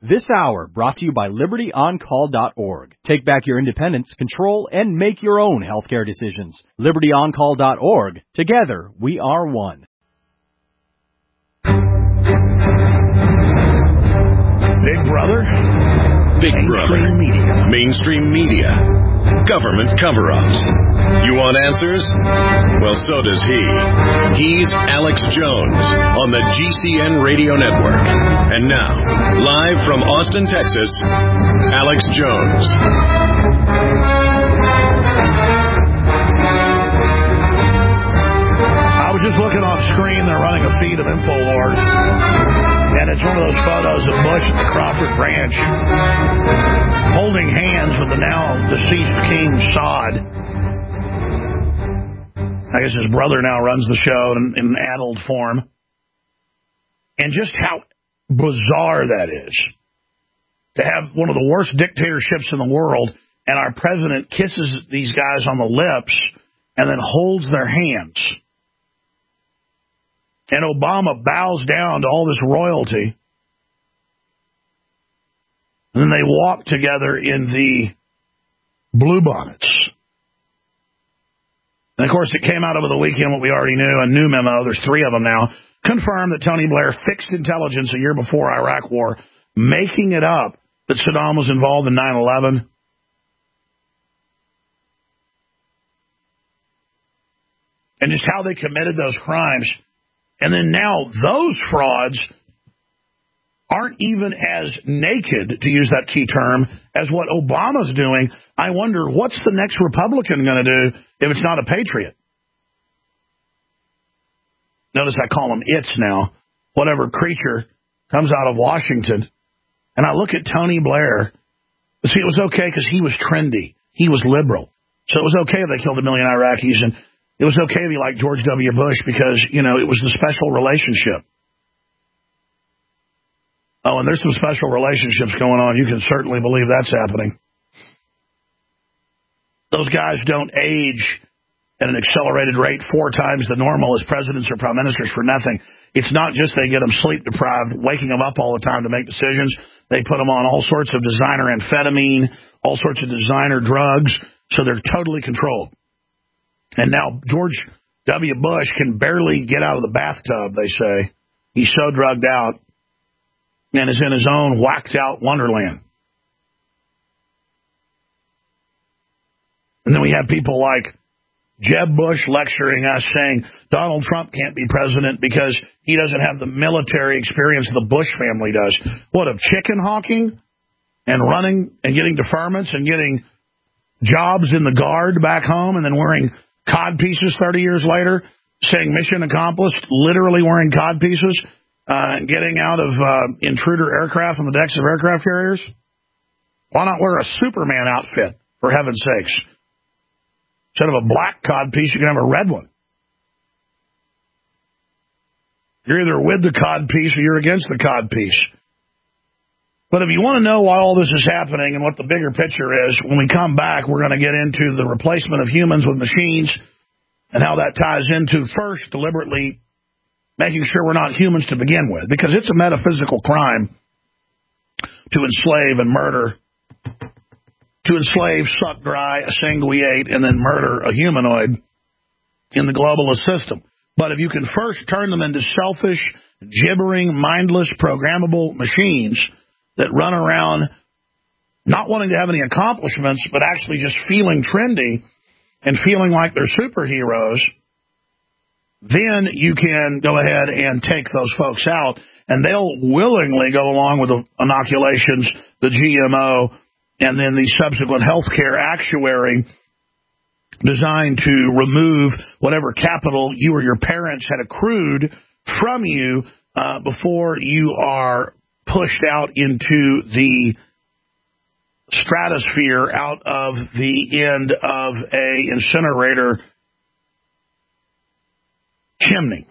This hour brought to you by LibertyOnCall.org. Take back your independence, control, and make your own healthcare decisions. LibertyOnCall.org. Together, we are one. Big Brother. Big Brother. Mainstream media. Government cover-ups. You want answers? Well, so does he. He's Alex Jones on the GCN Radio Network. And now, live from Austin, Texas, Alex Jones. I was just looking off screen. They're running a feed of InfoWars. And it's one of those photos of Bush at the Crawford Ranch holding hands with the now deceased King Saud. I guess his brother now runs the show in adult form. And just how bizarre that is. To have one of the worst dictatorships in the world, and our president kisses these guys on the lips and then holds their hands. And Obama bows down to all this royalty. And then they walk together in the bluebonnets. And, of course, it came out over the weekend what we already knew, a new memo. There's 3 of them now. Confirmed that Tony Blair fixed intelligence a year before Iraq war, making it up that Saddam was involved in 9/11. And just how they committed those crimes. And then now those frauds aren't even as naked, to use that key term, as what Obama's doing. I wonder, what's the next Republican going to do if it's not a patriot? Notice I call them it's now. Whatever creature comes out of Washington. And I look at Tony Blair. See, it was okay because he was trendy. He was liberal. So it was okay if they killed 1 million Iraqis, and it was okay if he liked George W. Bush because, you know, it was the special relationship. Oh, and there's some special relationships going on. You can certainly believe that's happening. Those guys don't age at an accelerated rate 4 times the normal as presidents or prime ministers for nothing. It's not just they get them sleep deprived, waking them up all the time to make decisions. They put them on all sorts of designer amphetamine, all sorts of designer drugs, so they're totally controlled. And now George W. Bush can barely get out of the bathtub, they say. He's so drugged out and is in his own whacked-out wonderland. And then we have people like Jeb Bush lecturing us saying Donald Trump can't be president because he doesn't have the military experience the Bush family does. What, of chicken hawking and running and getting deferments and getting jobs in the Guard back home and then wearing cod pieces 30 years later, saying mission accomplished, literally wearing cod pieces, getting out of intruder aircraft on the decks of aircraft carriers? Why not wear a Superman outfit, for heaven's sakes? Instead of a black cod piece, you can have a red one. You're either with the cod piece or you're against the cod piece. But if you want to know why all this is happening and what the bigger picture is, when we come back, we're going to get into the replacement of humans with machines and how that ties into, first, deliberately making sure we're not humans to begin with, because it's a metaphysical crime to enslave and murder, to enslave, suck dry, sanguinate, and then murder a humanoid in the globalist system. But if you can first turn them into selfish, gibbering, mindless, programmable machines that run around not wanting to have any accomplishments, but actually just feeling trendy and feeling like they're superheroes, then you can go ahead and take those folks out, and they'll willingly go along with the inoculations, the GMO, and then the subsequent health care actuary designed to remove whatever capital you or your parents had accrued from you before you are pushed out into the stratosphere out of the end of a incinerator chimney.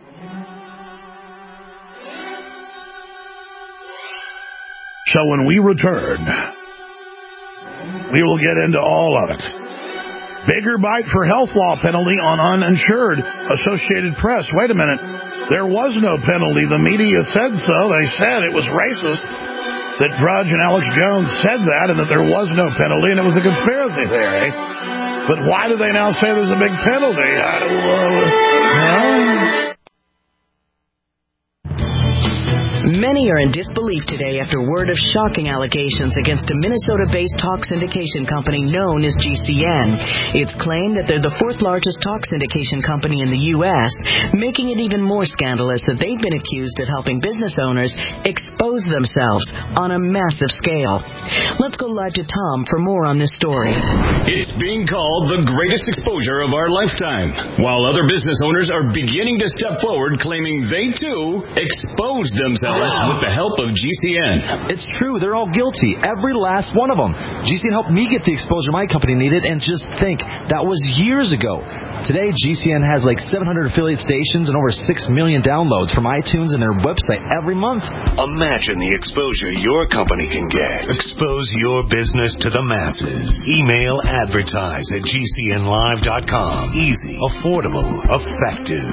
So when we return, we will get into all of it. Bigger bite for health law penalty on uninsured. Associated Press. Wait a minute. There was no penalty. The media said so. They said it was racist. that Drudge and Alex Jones said that and that there was no penalty and it was a conspiracy theory. But why do they now say there's a big penalty? Many are in disbelief today after word of shocking allegations against a Minnesota-based talk syndication company known as GCN. It's claimed that they're the fourth largest talk syndication company in the U.S., making it even more scandalous that they've been accused of helping business owners expose themselves on a massive scale. Let's go live to Tom for more on this story. It's being called the greatest exposure of our lifetime, while other business owners are beginning to step forward claiming they, too, exposed themselves with the help of GCN. It's true. They're all guilty. Every last one of them. GCN helped me get the exposure my company needed, and just think, that was years ago. Today, GCN has like 700 affiliate stations and over 6 million downloads from iTunes and their website every month. Imagine the exposure your company can get. Expose your business to the masses. Email advertise at GCNlive.com. Easy, affordable, effective.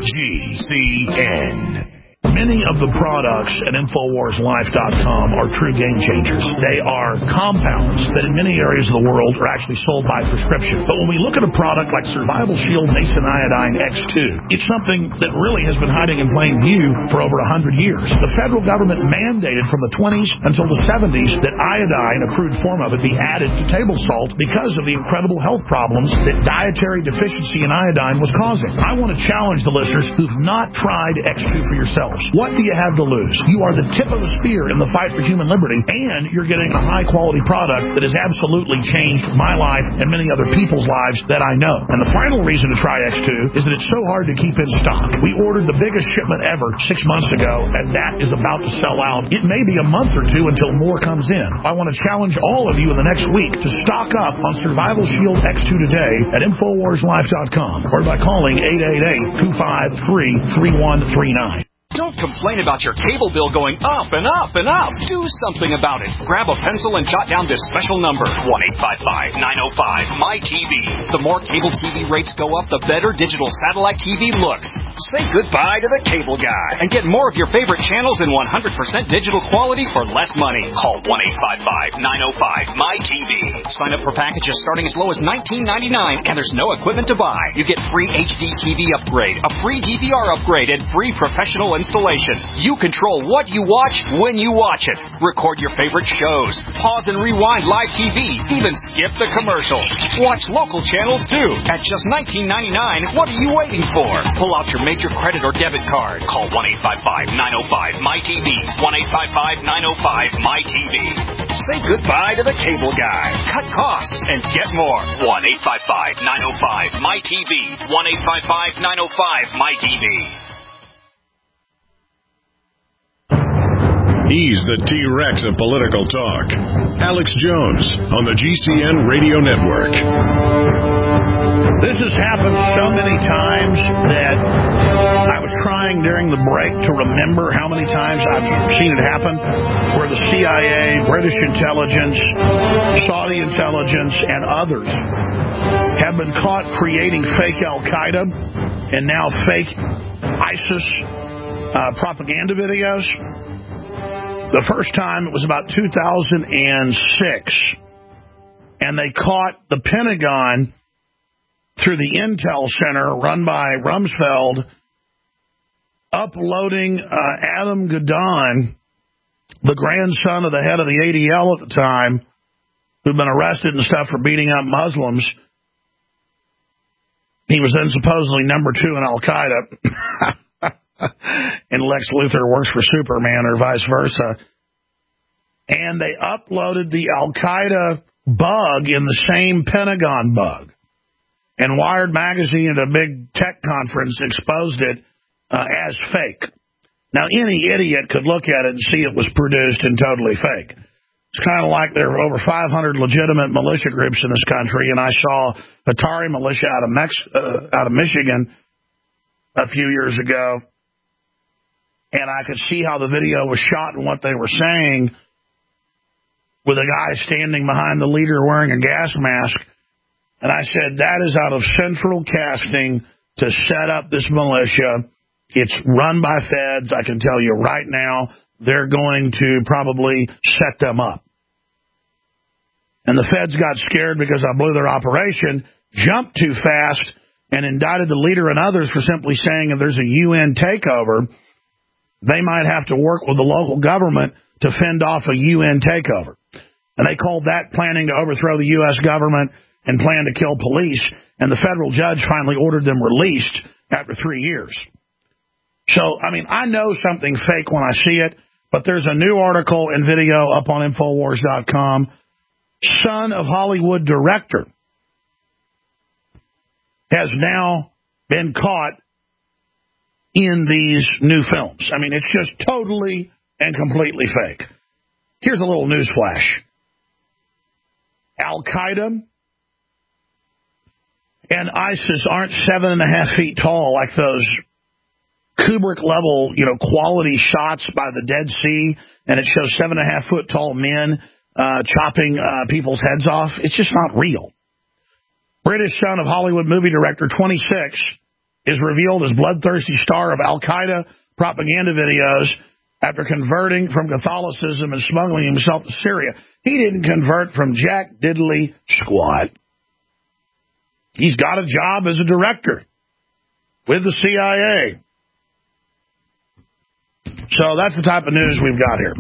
GCN. Many of the products at InfoWarsLife.com are true game changers. They are compounds that in many areas of the world are actually sold by prescription. But when we look at a product like Survival Shield Nascent Iodine X2, it's something that really has been hiding in plain view for over 100 years. The federal government mandated from the 20s until the 70s that iodine, a crude form of it, be added to table salt because of the incredible health problems that dietary deficiency in iodine was causing. I want to challenge the listeners who've not tried X2 for yourselves. What do you have to lose? You are the tip of the spear in the fight for human liberty, and you're getting a high-quality product that has absolutely changed my life and many other people's lives that I know. And the final reason to try X2 is that it's so hard to keep in stock. We ordered the biggest shipment ever 6 months ago, and that is about to sell out. It may be a month or two until more comes in. I want to challenge all of you in the next week to stock up on Survival Shield X2 today at InfoWarsLife.com or by calling 888-253-3139. Don't complain about your cable bill going up and up and up. Do something about it. Grab a pencil and jot down this special number, 1-855-905-MY-TV. The more cable TV rates go up, the better digital satellite TV looks. Say goodbye to the cable guy and get more of your favorite channels in 100% digital quality for less money. Call 1-855-905-MY-TV. Sign up for packages starting as low as $19.99, and there's no equipment to buy. You get free HD TV upgrade, a free DVR upgrade, and free professional installation. You control what you watch when you watch it. Record your favorite shows. Pause and rewind live TV. Even skip the commercials. Watch local channels too. At just $19.99, what are you waiting for? Pull out your major credit or debit card. Call 1-855-905-MY-TV. 1-855-905-MY-TV. Say goodbye to the cable guy. Cut costs and get more. 1-855-905-MY-TV. 1-855-905-MY-TV. He's the T-Rex of political talk. Alex Jones on the GCN Radio Network. This has happened so many times that I was trying during the break to remember how many times I've seen it happen where the CIA, British intelligence, Saudi intelligence, and others have been caught creating fake Al-Qaeda and now fake ISIS propaganda videos. The first time it was about 2006, and they caught the Pentagon through the Intel Center run by Rumsfeld uploading Adam Gadon, the grandson of the head of the ADL at the time, who'd been arrested and stuff for beating up Muslims. He was then supposedly number 2 in Al-Qaeda. And Lex Luthor works for Superman or vice versa. And they uploaded the Al-Qaeda bug in the same Pentagon bug. And Wired Magazine at a big tech conference exposed it as fake. Now, any idiot could look at it and see it was produced and totally fake. It's kind of like there are over 500 legitimate militia groups in this country, and I saw Atari militia out of Michigan a few years ago. And I could see how the video was shot and what they were saying with a guy standing behind the leader wearing a gas mask. And I said, that is out of central casting to set up this militia It's run by feds. I can tell you right now, they're going to probably set them up. And the feds got scared because I blew their operation, jumped too fast, and indicted the leader and others for simply saying if there's a UN takeover, they might have to work with the local government to fend off a UN takeover. And they called that planning to overthrow the U.S. government and plan to kill police. And the federal judge finally ordered them released after 3 years. So, I mean, I know something fake when I see it, but there's a new article and video up on Infowars.com. Son of Hollywood director has now been caught in these new films. I mean, it's just totally and completely fake. Here's a little news flash. Al-Qaeda and ISIS aren't 7.5 feet tall like those Kubrick-level, quality shots by the Dead Sea, and it shows 7.5-foot tall men chopping people's heads off. It's just not real. British son of Hollywood movie director, 26, is revealed as bloodthirsty star of Al-Qaeda propaganda videos after converting from Catholicism and smuggling himself to Syria. He didn't convert from jack diddly squat. He's got a job as a director with the CIA. So that's the type of news we've got here.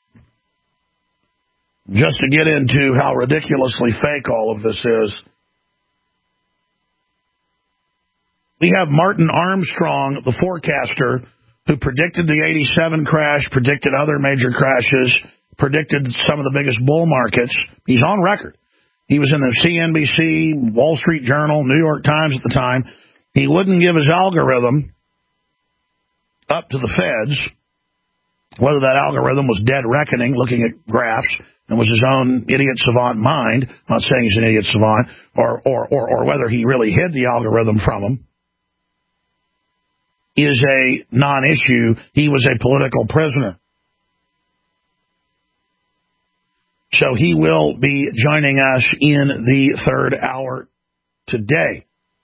Just to get into how ridiculously fake all of this is. We have Martin Armstrong, the forecaster, who predicted the 87 crash, predicted other major crashes, predicted some of the biggest bull markets. He's on record. He was in the CNBC, Wall Street Journal, New York Times at the time. He wouldn't give his algorithm up to the feds, whether that algorithm was dead reckoning, looking at graphs, and was his own idiot savant mind, not saying he's an idiot savant, or whether he really hid the algorithm from him, is a non-issue. He was a political prisoner. So he will be joining us in the third hour today.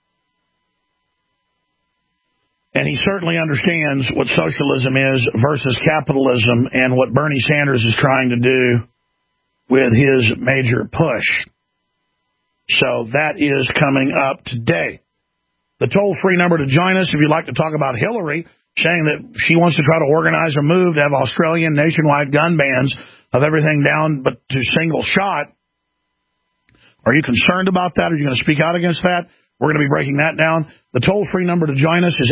And he certainly understands what socialism is versus capitalism and what Bernie Sanders is trying to do with his major push. So that is coming up today. The toll-free number to join us if you'd like to talk about Hillary, saying that she wants to try to organize a move to have Australian nationwide gun bans of everything down but to single shot. Are you concerned about that? Are you going to speak out against that? We're going to be breaking that down. The toll-free number to join us is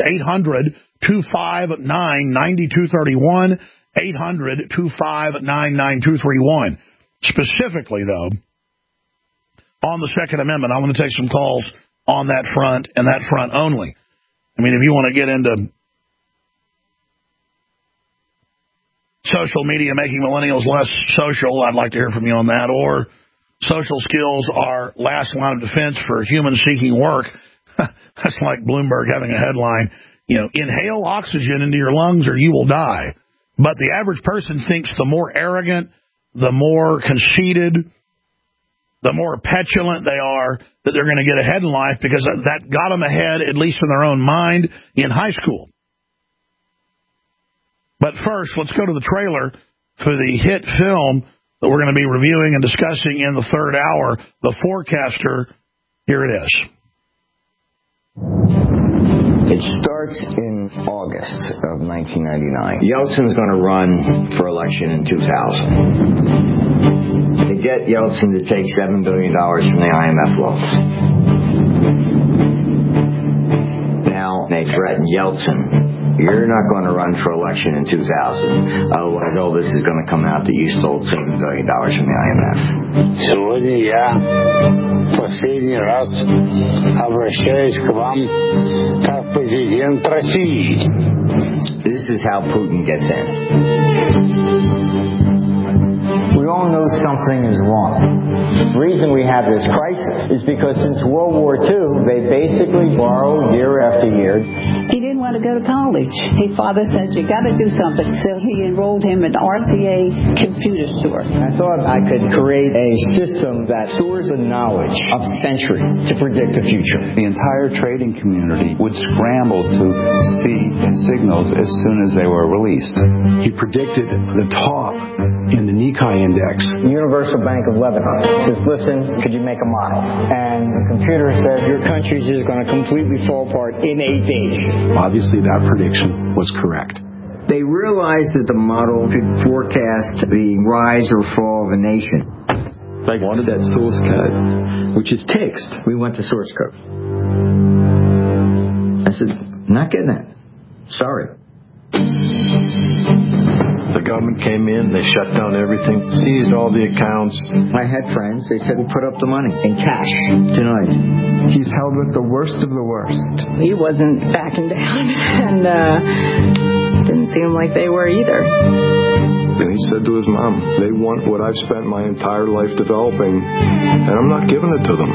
800-259-9231, 800-259-9231. Specifically, though, on the Second Amendment, I want to take some calls on that front and that front only. I mean, if you want to get into social media making millennials less social, I'd like to hear from you on that. Or social skills are last line of defense for humans seeking work. That's like Bloomberg having a headline, inhale oxygen into your lungs or you will die. But the average person thinks the more arrogant, the more conceited, the more petulant they are, that they're going to get ahead in life because that got them ahead, at least in their own mind, in high school. But first, let's go to the trailer for the hit film that we're going to be reviewing and discussing in the third hour, The Forecaster. Here it is. It starts in August of 1999. Yeltsin's going to run for election in 2000. To get Yeltsin to take $7 billion from the IMF loans. Now they threaten Yeltsin, you're not going to run for election in 2000. Otherwise, all this is going to come out that you stole $7 billion from the IMF. Сегодня я последний раз обращаюсь к вам как президент России. This is how Putin gets in. We all know something is wrong. The reason we have this crisis is because since World War II, they basically borrow year after year. He didn't want to go to college. His father said, you got to do something. So he enrolled him in RCA Computer Store. I thought I could create a system that stores the knowledge of centuries to predict the future. The entire trading community would scramble to see signals as soon as they were released. He predicted the top in the Nikkei index. Universal Bank of Lebanon says, listen, could you make a model? And the computer says, your country's just going to completely fall apart in 8 days. Obviously, that prediction was correct. They realized that the model could forecast the rise or fall of a nation. They wanted that source code, which is text. We went to source code. I said, not getting that. Sorry. The government came in, they shut down everything, seized all the accounts. I had friends, they said he put up the money in cash tonight. He's held with the worst of the worst. He wasn't backing down, and didn't seem like they were either. And he said to his mom, they want what I've spent my entire life developing, and I'm not giving it to them.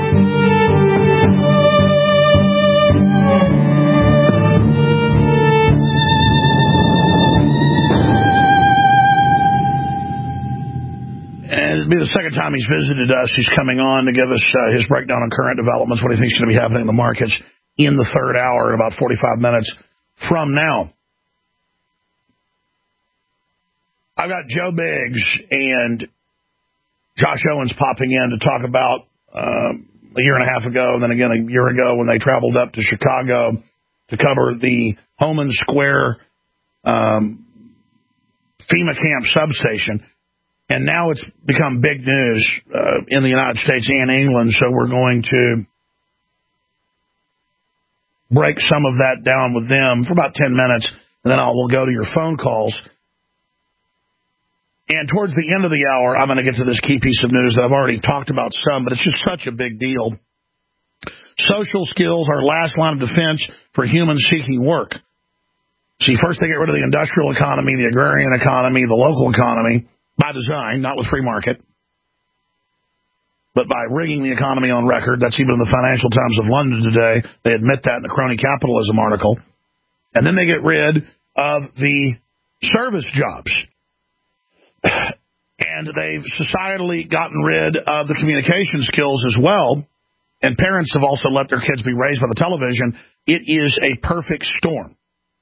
It'll be the second time he's visited us. He's coming on to give us his breakdown on current developments, what he thinks is going to be happening in the markets in the third hour in about 45 minutes from now. I've got Joe Biggs and Josh Owens popping in to talk about a year and a half ago, and then again a year ago when they traveled up to Chicago to cover the Homan Square FEMA camp substation. And now it's become big news in the United States and England, so we're going to break some of that down with them for about 10 minutes, and then we'll go to your phone calls. And towards the end of the hour, I'm going to get to this key piece of news that I've already talked about some, but it's just such a big deal. Social skills are last line of defense for humans seeking work. See, first they get rid of the industrial economy, the agrarian economy, the local economy, by design, not with free market, but by rigging the economy on record. That's even in the Financial Times of London today. They admit that in the Crony Capitalism article. And then they get rid of the service jobs. And they've societally gotten rid of the communication skills as well. And parents have also let their kids be raised by the television. It is a perfect storm.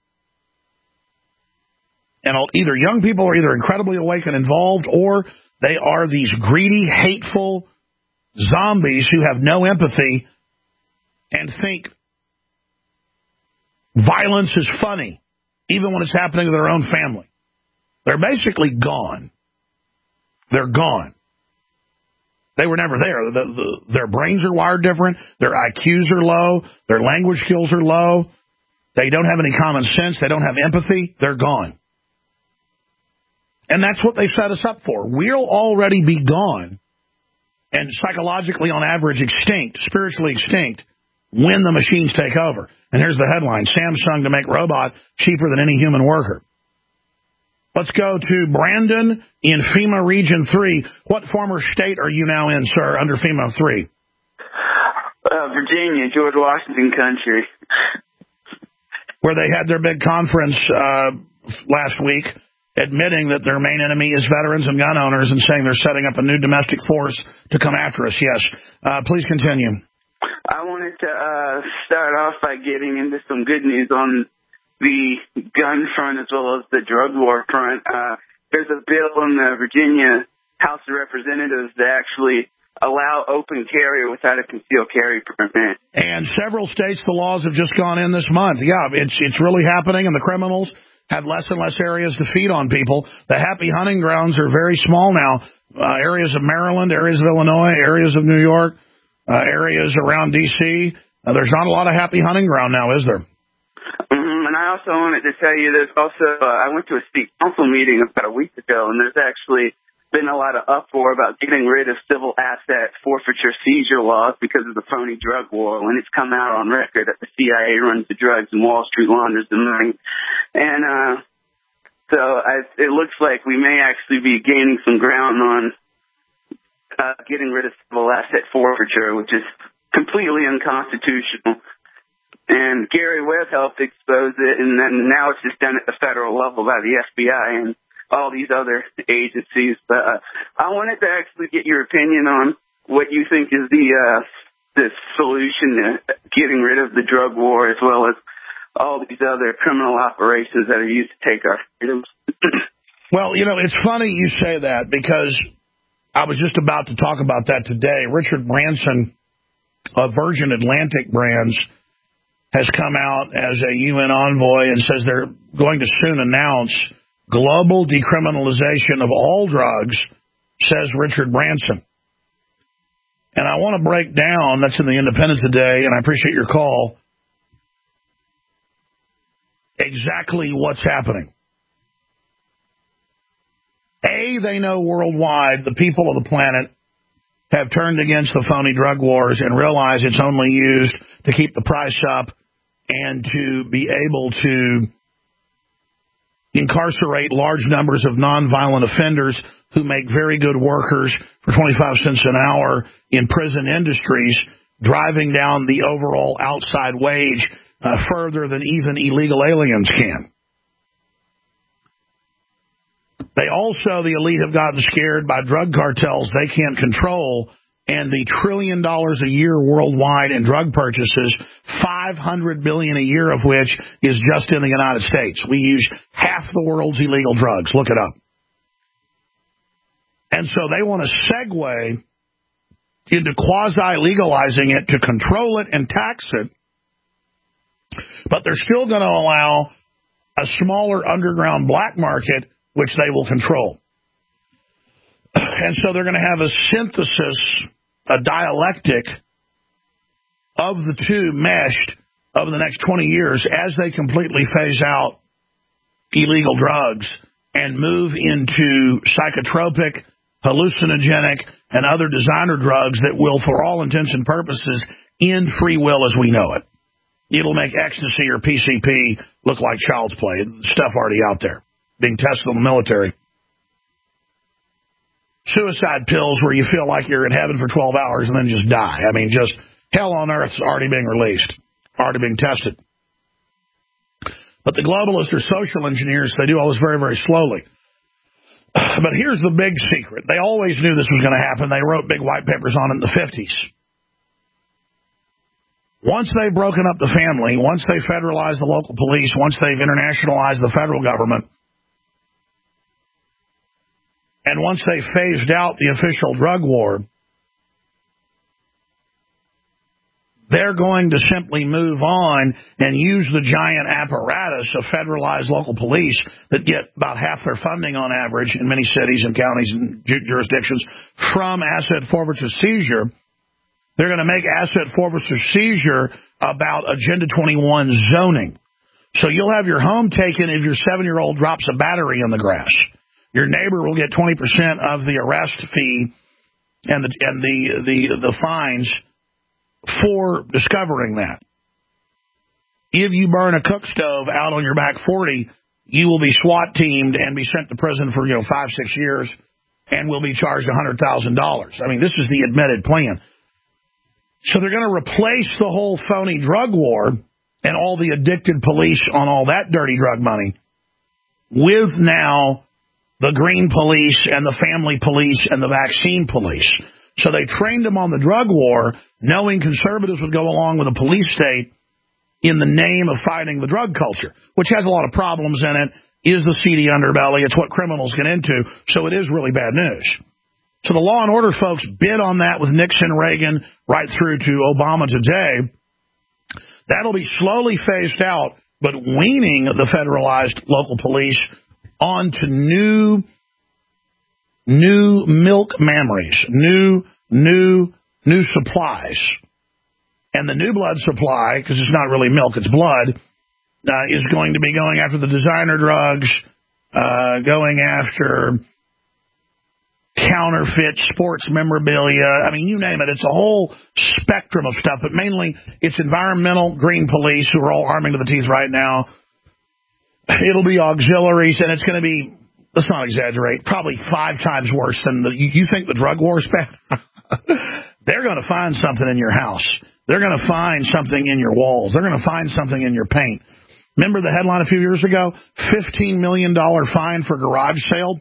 And either young people are either incredibly awake and involved, or they are these greedy, hateful zombies who have no empathy and think violence is funny, even when it's happening to their own family. They're basically gone. They're gone. They were never there. Their brains are wired different. Their IQs are low. Their language skills are low. They don't have any common sense. They don't have empathy. They're gone. And that's what they set us up for. We'll already be gone and psychologically, on average, extinct, spiritually extinct, when the machines take over. And here's the headline: Samsung to make robot cheaper than any human worker. Let's go to Brandon in FEMA Region 3. What former state are you now in, sir, under FEMA 3? Virginia, George Washington country. Where they had their big conference last week, admitting that their main enemy is veterans and gun owners, and saying they're setting up a new domestic force to come after us. Yes. Please continue. I wanted to start off by getting into some good news on the gun front as well as the drug war front. There's a bill in the Virginia House of Representatives that actually allow open carry without a concealed carry permit. And several states, the laws have just gone in this month. Yeah, it's really happening, and the criminals have less and less areas to feed on people. The happy hunting grounds are very small now. Areas of Maryland, areas of Illinois, areas of New York, areas around D.C. There's not a lot of happy hunting ground now, is there? And I also wanted to tell you, there's also, I went to a state council meeting about a week ago, and there's actually been a lot of uproar about getting rid of civil asset forfeiture seizure laws because of the phony drug war. When it's come out on record that the CIA runs the drugs and Wall Street launders the money. And so it looks like we may actually be gaining some ground on getting rid of civil asset forfeiture, which is completely unconstitutional. And Gary Webb helped expose it, and then now it's just done at the federal level by the FBI and all these other agencies. But I wanted to actually get your opinion on what you think is the solution to getting rid of the drug war, as well as all these other criminal operations that are used to take our freedoms. Well, you know, it's funny you say that, because I was just about to talk about that today. Richard Branson of Virgin Atlantic Brands has come out as a UN envoy and says they're going to soon announce global decriminalization of all drugs, says Richard Branson. And I want to break down, that's in the Independent today, and I appreciate your call, exactly what's happening. They know worldwide the people of the planet have turned against the phony drug wars and realize it's only used to keep the price up and to be able to incarcerate large numbers of nonviolent offenders who make very good workers for 25 cents an hour in prison industries, driving down the overall outside wage further than even illegal aliens can. They also, the elite, have gotten scared by drug cartels they can't control, and the $1 trillion a year worldwide in drug purchases, $500 billion a year of which is just in the United States. We use half the world's illegal drugs. Look it up. And so they want to segue into quasi-legalizing it to control it and tax it, but they're still going to allow a smaller underground black market, which they will control. And so they're going to have a synthesis, a dialectic of the two meshed over the next 20 years as they completely phase out illegal drugs and move into psychotropic, hallucinogenic, and other designer drugs that will, for all intents and purposes, end free will as we know it. It'll make ecstasy or PCP look like child's play. Stuff already out there, being tested on the military. Suicide pills where you feel like you're in heaven for 12 hours and then just die. I mean, just hell on earth's already being released, already being tested. But the globalists are social engineers. They do all this very, very slowly. But here's the big secret. They always knew this was going to happen. They wrote big white papers on it in the 50s. Once they've broken up the family, once they federalized the local police, once they've internationalized the federal government, and once they phased out the official drug war, they're going to simply move on and use the giant apparatus of federalized local police that get about half their funding on average in many cities and counties and jurisdictions from asset forfeiture seizure. They're going to make asset forfeiture seizure about Agenda 21 zoning. So you'll have your home taken if your 7-year-old drops a battery in the grass. Your neighbor will get 20% of the arrest fee and the fines for discovering that. If you burn a cook stove out on your back 40, you will be SWAT teamed and be sent to prison for 5-6 years and will be charged $100,000. I mean, this is the admitted plan. So they're going to replace the whole phony drug war and all the addicted police on all that dirty drug money with now the green police and the family police and the vaccine police. So they trained them on the drug war, knowing conservatives would go along with a police state in the name of fighting the drug culture, which has a lot of problems in it, is the seedy underbelly. It's what criminals get into, so it is really bad news. So the law and order folks bid on that with Nixon, Reagan, right through to Obama today. That'll be slowly phased out, but weaning the federalized local police onto new milk memories, new supplies. And the new blood supply, because it's not really milk, it's blood, is going to be going after the designer drugs, going after counterfeit sports memorabilia. I mean, you name it. It's a whole spectrum of stuff, but mainly it's environmental green police who are all arming to the teeth right now. It'll be auxiliaries, and it's going to be let's not exaggerate, probably 5 times worse than you think the drug war is bad? They're going to find something in your house. They're going to find something in your walls. They're going to find something in your paint. Remember the headline a few years ago? $15 million fine for garage sale?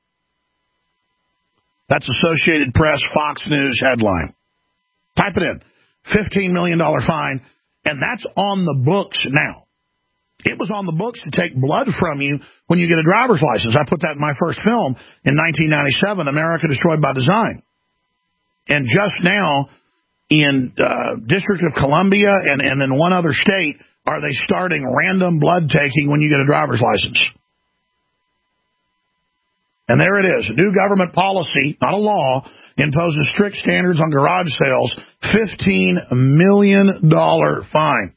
That's Associated Press, Fox News headline. Type it in. $15 million fine, and that's on the books now. It was on the books to take blood from you when you get a driver's license. I put that in my first film in 1997, America Destroyed by Design. And just now, in District of Columbia and in one other state, are they starting random blood taking when you get a driver's license? And there it is. A new government policy, not a law, imposes strict standards on garage sales. $15 million fine.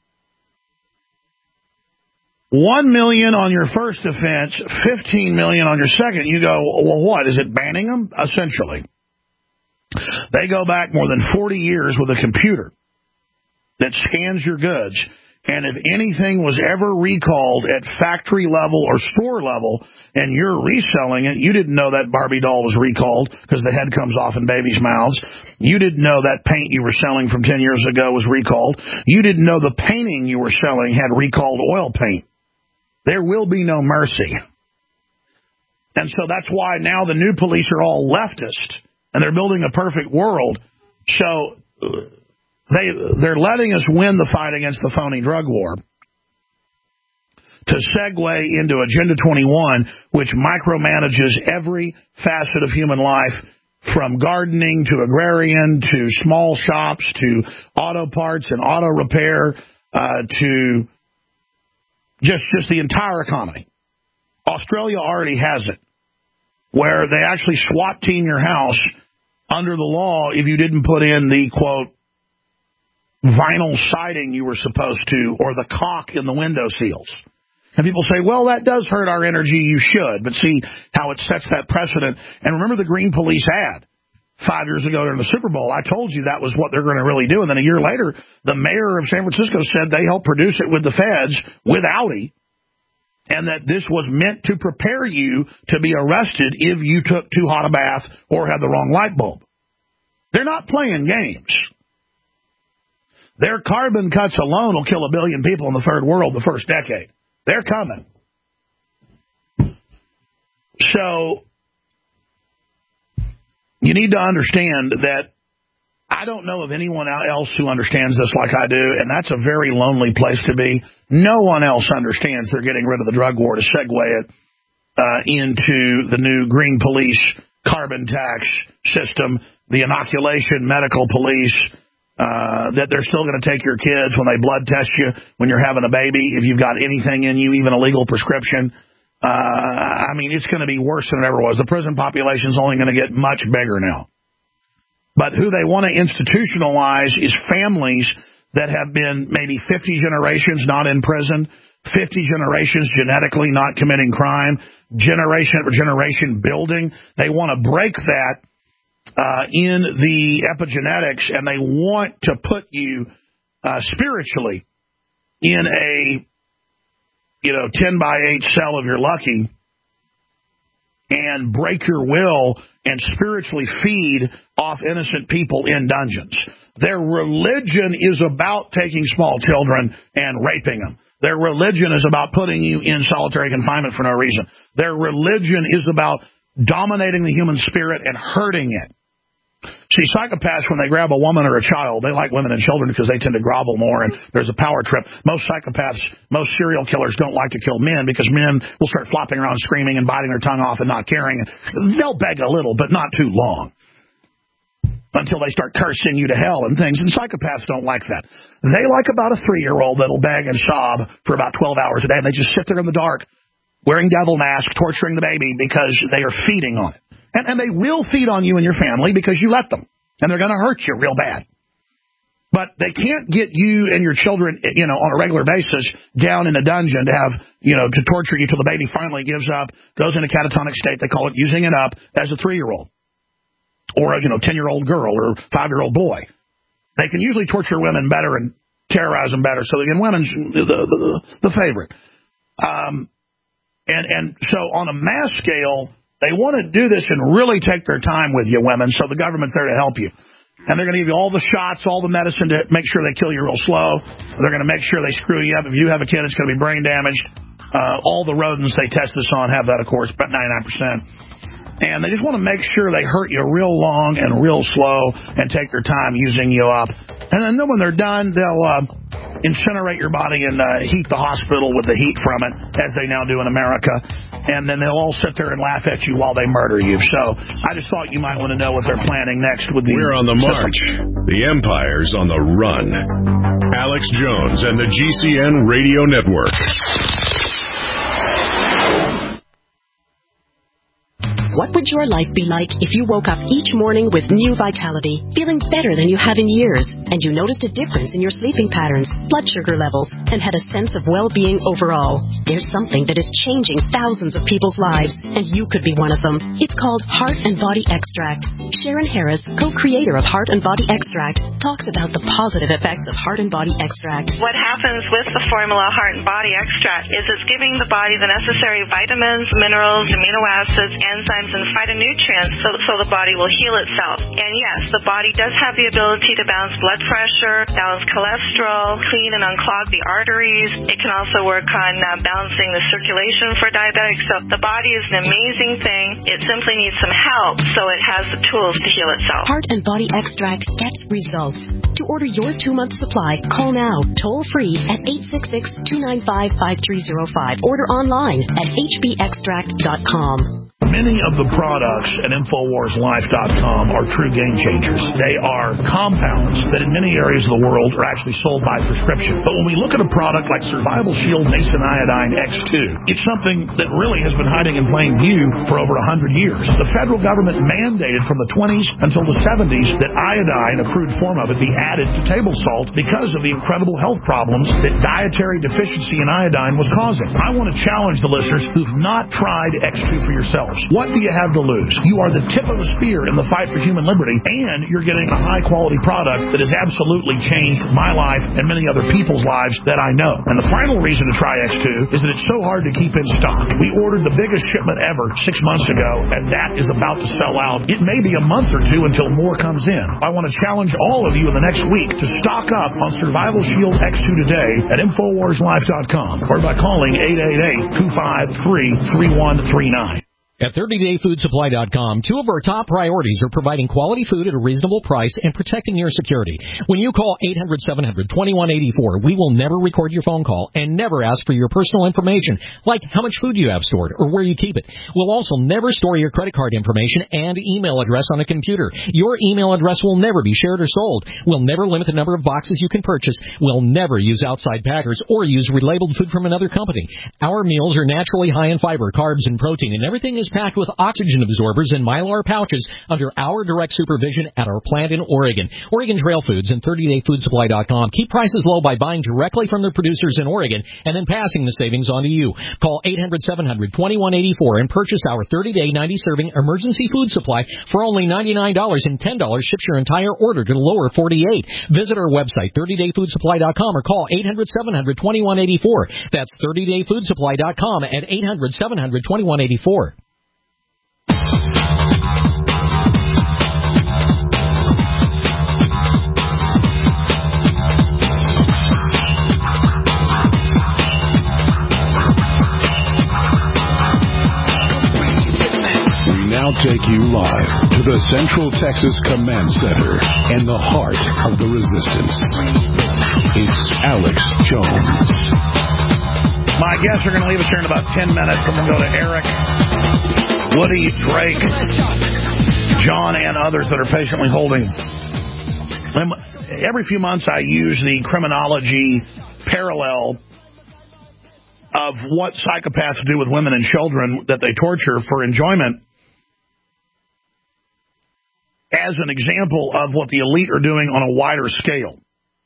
$1 million on your first offense, $15 million on your second. You go, well, what? Is it banning them? Essentially. They go back more than 40 years with a computer that scans your goods. And if anything was ever recalled at factory level or store level and you're reselling it, you didn't know that Barbie doll was recalled because the head comes off in babies' mouths. You didn't know that paint you were selling from 10 years ago was recalled. You didn't know the painting you were selling had recalled oil paint. There will be no mercy. And so that's why now the new police are all leftist, and they're building a perfect world. So they're letting us win the fight against the phony drug war to segue into Agenda 21, which micromanages every facet of human life, from gardening to agrarian to small shops to auto parts and auto repair to just the entire economy. Australia already has it, where they actually SWAT team your house under the law if you didn't put in the, quote, vinyl siding you were supposed to, or the caulk in the window seals. And people say, well, that does hurt our energy, you should. But see how it sets that precedent. And remember the Green Police ad 5 years ago during the Super Bowl. I told you that was what they're going to really do. And then a year later, the mayor of San Francisco said they helped produce it with the feds, with Audi, and that this was meant to prepare you to be arrested if you took too hot a bath or had the wrong light bulb. They're not playing games. Their carbon cuts alone will kill 1 billion people in the third world the first decade. They're coming. So you need to understand that I don't know of anyone else who understands this like I do, and that's a very lonely place to be. No one else understands they're getting rid of the drug war to segue it into the new green police carbon tax system, the inoculation medical police, that they're still going to take your kids when they blood test you when you're having a baby, if you've got anything in you, even a legal prescription. I mean, it's going to be worse than it ever was. The prison population is only going to get much bigger now. But who they want to institutionalize is families that have been maybe 50 generations not in prison, 50 generations genetically not committing crime, generation after generation building. They want to break that in the epigenetics, and they want to put you spiritually in a 10 by 8 cell of your Lucky and break your will and spiritually feed off innocent people in dungeons. Their religion is about taking small children and raping them. Their religion is about putting you in solitary confinement for no reason. Their religion is about dominating the human spirit and hurting it. See, psychopaths, when they grab a woman or a child, they like women and children because they tend to grovel more and there's a power trip. Most psychopaths, most serial killers don't like to kill men because men will start flopping around screaming and biting their tongue off and not caring. They'll beg a little, but not too long, until they start cursing you to hell and things. And psychopaths don't like that. They like about a 3-year-old that'll beg and sob for about 12 hours a day, and they just sit there in the dark wearing devil masks, torturing the baby because they are feeding on it. And they will feed on you and your family because you let them. And they're going to hurt you real bad. But they can't get you and your children, on a regular basis down in a dungeon to have, to torture you till the baby finally gives up, goes into catatonic state. They call it using it up as a 3-year-old. Or a, 10-year-old girl or 5-year-old boy. They can usually torture women better and terrorize them better. So again, women's the favorite. And so on a mass scale, they want to do this and really take their time with you, women, so the government's there to help you. And they're going to give you all the shots, all the medicine to make sure they kill you real slow. They're going to make sure they screw you up. If you have a kid, it's going to be brain damaged. All the rodents they test this on have that, of course, about 99%. And they just want to make sure they hurt you real long and real slow and take their time using you up. And then when they're done, they'll incinerate your body and heat the hospital with the heat from it, as they now do in America. And then they'll all sit there and laugh at you while they murder you. So I just thought you might want to know what they're planning next with the... We're on the march. The empire's on the run. Alex Jones and the GCN Radio Network. What would your life be like if you woke up each morning with new vitality, feeling better than you have in years, and you noticed a difference in your sleeping patterns, blood sugar levels, and had a sense of well-being overall? There's something that is changing thousands of people's lives, and you could be one of them. It's called Heart and Body Extract. Sharon Harris, co-creator of Heart and Body Extract, talks about the positive effects of Heart and Body Extract. What happens with the formula Heart and Body Extract is it's giving the body the necessary vitamins, minerals, amino acids, enzymes, and phytonutrients so the body will heal itself. And yes, the body does have the ability to balance blood pressure, balance cholesterol, clean and unclog the arteries. It can also work on balancing the circulation for diabetics. So the body is an amazing thing. It simply needs some help so it has the tools to heal itself. Heart and Body Extract gets results. To order your 2-month supply, call now, toll free at 866-295-5305. Order online at hbextract.com. Many of the products at InfoWarsLife.com are true game changers. They are compounds that in many areas of the world are actually sold by prescription. But when we look at a product like Survival Shield Nascent Iodine X2, it's something that really has been hiding in plain view for over 100 years. The federal government mandated from the 20s until the 70s that iodine, a crude form of it, be added to table salt because of the incredible health problems that dietary deficiency in iodine was causing. I want to challenge the listeners who've not tried X2 for yourselves. What do you have to lose? You are the tip of the spear in the fight for human liberty, and you're getting a high-quality product that has absolutely changed my life and many other people's lives that I know. And the final reason to try X2 is that it's so hard to keep in stock. We ordered the biggest shipment ever 6 months ago, and that is about to sell out. It may be a month or two until more comes in. I want to challenge all of you in the next week to stock up on Survival Shield X2 today at InfoWarsLife.com or by calling 888-253-3139. At 30dayfoodsupply.com, 2 of our top priorities are providing quality food at a reasonable price and protecting your security. When you call 800-700-2184, we will never record your phone call and never ask for your personal information, like how much food you have stored or where you keep it. We'll also never store your credit card information and email address on a computer. Your email address will never be shared or sold. We'll never limit the number of boxes you can purchase. We'll never use outside packers or use relabeled food from another company. Our meals are naturally high in fiber, carbs, and protein, and everything is packed with oxygen absorbers and Mylar pouches under our direct supervision at our plant in Oregon. Oregon Trail Foods and 30dayfoodsupply.com keep prices low by buying directly from the producers in Oregon and then passing the savings on to you. Call 800-700-2184 and purchase our 30-day 90-serving emergency food supply for only $99, and $10 ships your entire order to the lower 48. Visit our website, 30dayfoodsupply.com, or call 800-700-2184. That's 30dayfoodsupply.com at 800-700-2184. Now take you live to the Central Texas Command Center in the heart of the resistance. It's Alex Jones. My guests are going to leave us here in about 10 minutes. I'm going to go to Eric, Woody, Drake, John, and others that are patiently holding. Every few months I use the criminology parallel of what psychopaths do with women and children that they torture for enjoyment as an example of what the elite are doing on a wider scale.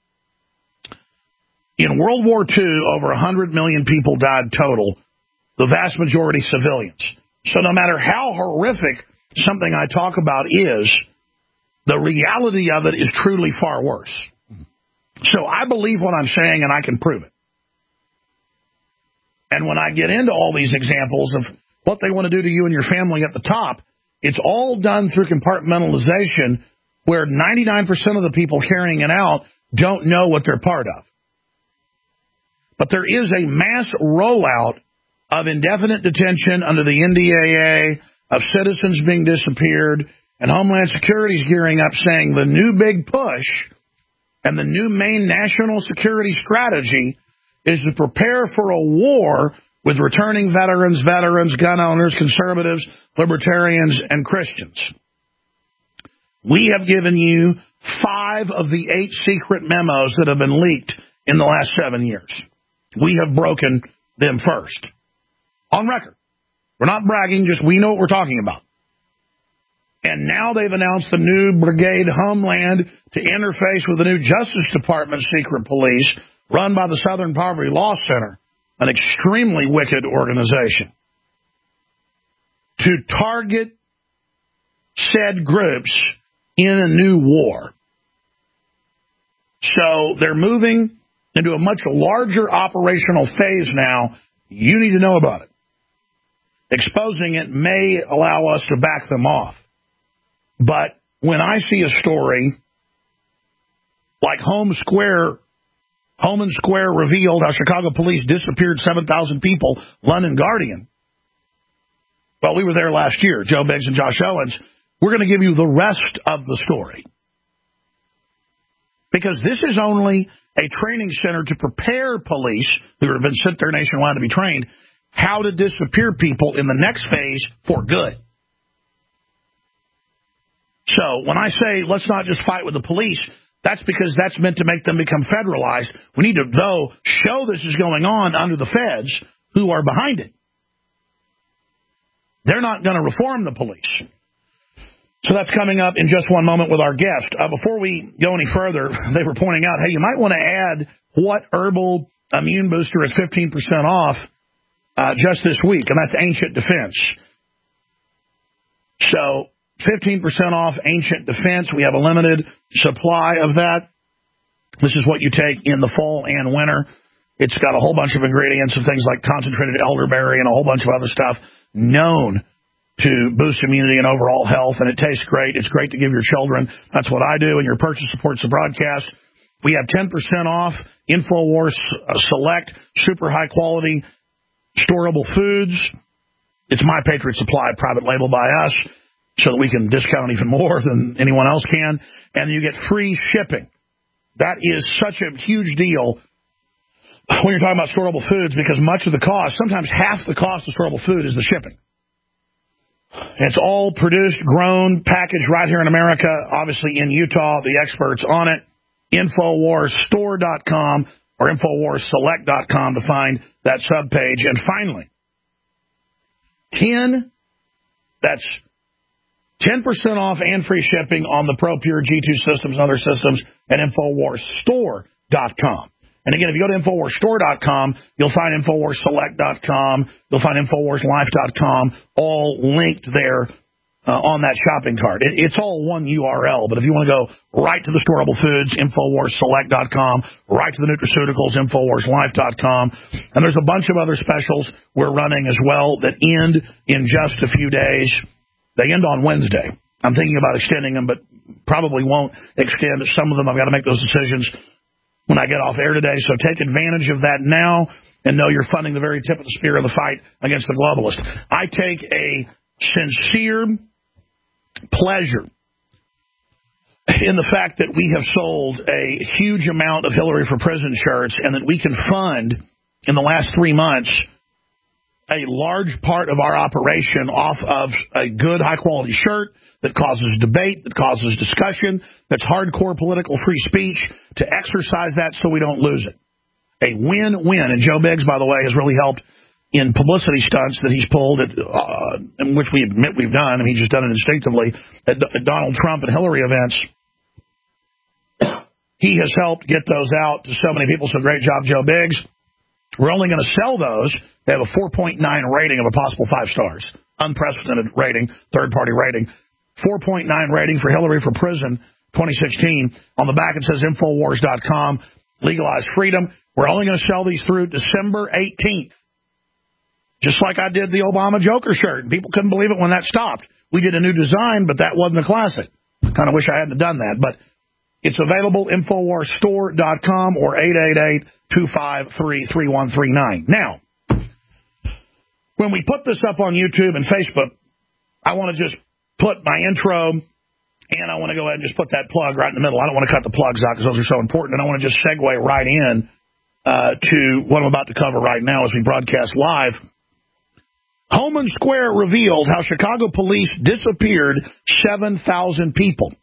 In World War II, over 100 million people died total, the vast majority civilians. So no matter how horrific something I talk about is, the reality of it is truly far worse. So I believe what I'm saying, and I can prove it. And when I get into all these examples of what they want to do to you and your family at the top, it's all done through compartmentalization where 99% of the people carrying it out don't know what they're part of. But there is a mass rollout of indefinite detention under the NDAA, of citizens being disappeared, and Homeland Security is gearing up saying the new big push and the new main national security strategy is to prepare for a war with returning veterans, gun owners, conservatives, libertarians, and Christians. We have given you 5 of the 8 secret memos that have been leaked in the last 7 years. We have broken them first. On record. We're not bragging, just we know what we're talking about. And now they've announced the new Brigade Homeland to interface with the new Justice Department secret police run by the Southern Poverty Law Center, an extremely wicked organization, to target said groups in a new war. So they're moving into a much larger operational phase now. You need to know about it. Exposing it may allow us to back them off. But when I see a story like Home and Square revealed how Chicago police disappeared 7,000 people, London Guardian. Well, we were there last year, Joe Biggs and Josh Owens. We're going to give you the rest of the story. Because this is only a training center to prepare police who have been sent there nationwide to be trained how to disappear people in the next phase for good. So when I say let's not just fight with the police, that's because that's meant to make them become federalized. We need to, though, show this is going on under the feds who are behind it. They're not going to reform the police. So that's coming up in just one moment with our guest. Before we go any further, they were pointing out, hey, you might want to add what herbal immune booster is 15% off just this week, and that's Ancient Defense. So 15% off Ancient Defense. We have a limited supply of that. This is what you take in the fall and winter. It's got a whole bunch of ingredients and things like concentrated elderberry and a whole bunch of other stuff known to boost immunity and overall health, and it tastes great. It's great to give your children. That's what I do, and your purchase supports the broadcast. We have 10% off InfoWars Select, super high-quality, storable foods. It's My Patriot Supply, private label by us, so that we can discount even more than anyone else can. And you get free shipping. That is such a huge deal when you're talking about storable foods, because much of the cost, sometimes half the cost of storable food is the shipping. It's all produced, grown, packaged right here in America, obviously in Utah, the experts on it. InfoWarsStore.com or InfoWarsSelect.com to find that subpage. And finally, 10% off and free shipping on the ProPure G2 systems and other systems at InfoWarsStore.com. And again, if you go to InfoWarsStore.com, you'll find InfoWarsSelect.com, you'll find InfoWarsLife.com, all linked there on that shopping cart. It's all one URL, but if you want to go right to the storable foods, InfoWarsSelect.com, right to the nutraceuticals, InfoWarsLife.com, and there's a bunch of other specials we're running as well that end in just a few days. They end on Wednesday. I'm thinking about extending them, but probably won't extend. Some of them I've got to make those decisions when I get off air today, so take advantage of that now and know you're funding the very tip of the spear of the fight against the globalists. I take a sincere pleasure in the fact that we have sold a huge amount of Hillary for Prison shirts and that we can fund, in the last 3 months, a large part of our operation off of a good, high-quality shirt that causes debate, that causes discussion, that's hardcore political free speech, to exercise that so we don't lose it. A win-win. And Joe Biggs, by the way, has really helped in publicity stunts that he's pulled, in which we admit we've done, and he's just done it instinctively, at Donald Trump and Hillary events. He has helped get those out to so many people, so great job, Joe Biggs. We're only going to sell those. They have a 4.9 rating of a possible 5 stars. Unprecedented rating, third-party rating. 4.9 rating for Hillary for Prison 2016. On the back it says Infowars.com, legalize freedom. We're only going to sell these through December 18th. Just like I did the Obama Joker shirt. People couldn't believe it when that stopped. We did a new design, but that wasn't a classic. Kind of wish I hadn't done that. But it's available, InfoWarsStore.com or 888-253-3139. Now, when we put this up on YouTube and Facebook, I want to just put my intro, and I want to go ahead and just put that plug right in the middle. I don't want to cut the plugs out because those are so important, and I want to just segue right in to what I'm about to cover right now as we broadcast live. Homan Square revealed how Chicago police disappeared 7,000 people.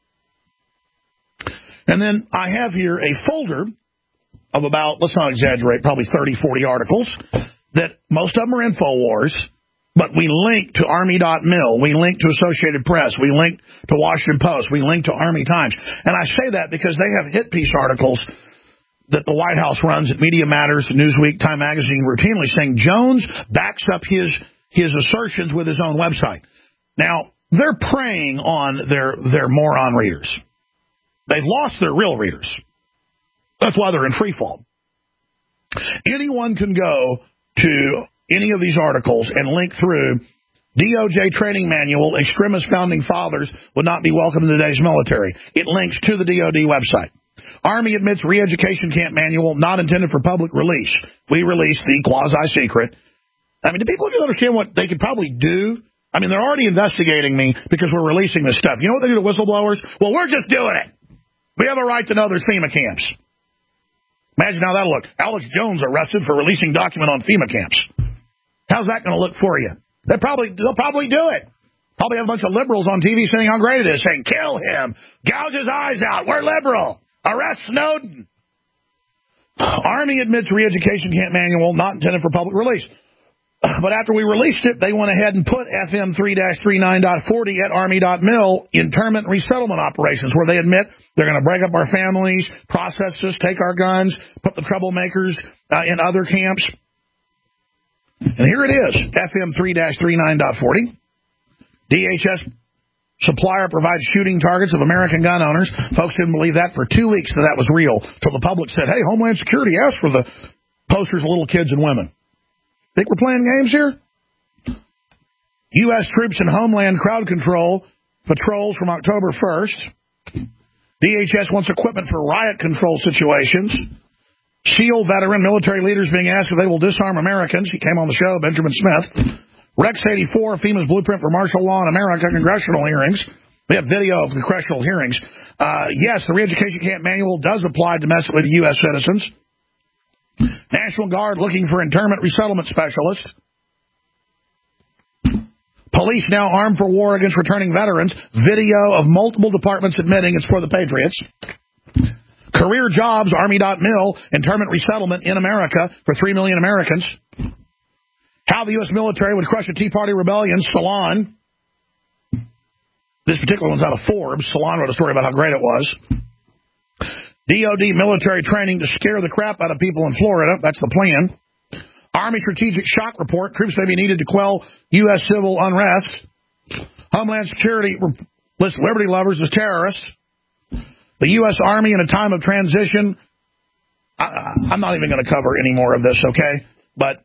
And then I have here a folder of about, let's not exaggerate, probably 30, 40 articles that most of them are InfoWars, but we link to Army.mil, we link to Associated Press, we link to Washington Post, we link to Army Times. And I say that because they have hit piece articles that the White House runs at Media Matters, Newsweek, Time Magazine, routinely saying Jones backs up his assertions with his own website. Now, they're preying on their moron readers. They've lost their real readers. That's why they're in free fall. Anyone can go to any of these articles and link through DOJ training manual, extremist founding fathers would not be welcome in today's military. It links to the DOD website. Army admits re-education camp manual not intended for public release. We released the quasi-secret. I mean, do people even understand what they could probably do? I mean, they're already investigating me because we're releasing this stuff. You know what they do to whistleblowers? Well, we're just doing it. We have a right to know there's FEMA camps. Imagine how that'll look. Alex Jones arrested for releasing document on FEMA camps. How's that going to look for you? They'll probably do it. Probably have a bunch of liberals on TV saying how great it is, saying, kill him, gouge his eyes out, we're liberal, arrest Snowden. Army admits re-education camp manual not intended for public release. But after we released it, they went ahead and put FM 3-39.40 at Army.mil, internment and resettlement operations, where they admit they're going to break up our families, process us, take our guns, put the troublemakers in other camps. And here it is, FM 3-39.40. DHS supplier provides shooting targets of American gun owners. Folks didn't believe that for 2 weeks that was real, till the public said, hey, Homeland Security asked for the posters of little kids and women. Think we're playing games here? U.S. troops in Homeland crowd control patrols from October 1st. DHS wants equipment for riot control situations. SEAL veteran military leaders being asked if they will disarm Americans. He came on the show, Benjamin Smith. Rex 84, FEMA's blueprint for martial law in America, congressional hearings. We have video of congressional hearings. Yes, the re-education camp manual does apply domestically to U.S. citizens. National Guard looking for internment resettlement specialists. Police now armed for war against returning veterans. Video of multiple departments admitting it's for the Patriots. Career jobs, Army.mil, internment resettlement in America for 3 million Americans. How the U.S. military would crush a Tea Party rebellion, Salon. This particular one's out of Forbes. Salon wrote a story about how great it was. DOD military training to scare the crap out of people in Florida. That's the plan. Army strategic shock report. Troops may be needed to quell U.S. civil unrest. Homeland Security lists liberty lovers as terrorists. The U.S. Army in a time of transition. I'm not even going to cover any more of this, okay? But